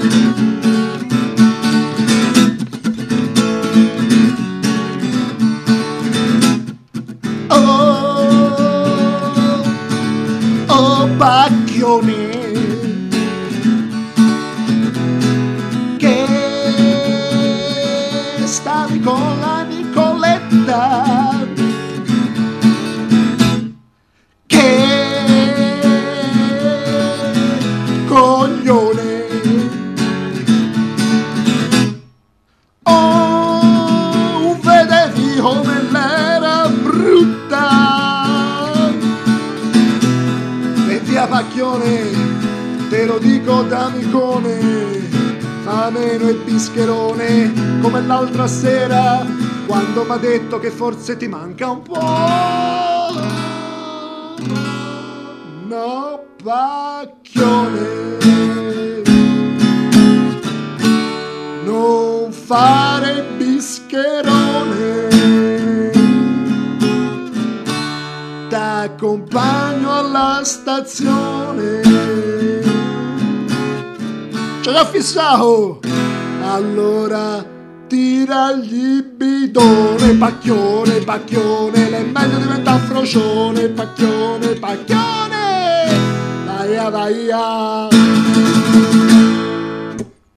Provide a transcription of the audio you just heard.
Oh, Pacchione, che stavi con la Nicoletta, che coglione. Oh, vedevi come l'era brutta. E via Pacchione, te lo dico da amicone, fa meno il bischerone, come l'altra sera quando m'ha detto che forse ti manca un po'. No, Pacchione, non fare bischerone, t'accompagno alla stazione. Ce l'ho fissato! Allora tiragli bidone, Pacchione, Pacchione, l'è meglio diventa frocione, Pacchione, Pacchione, vai, vai.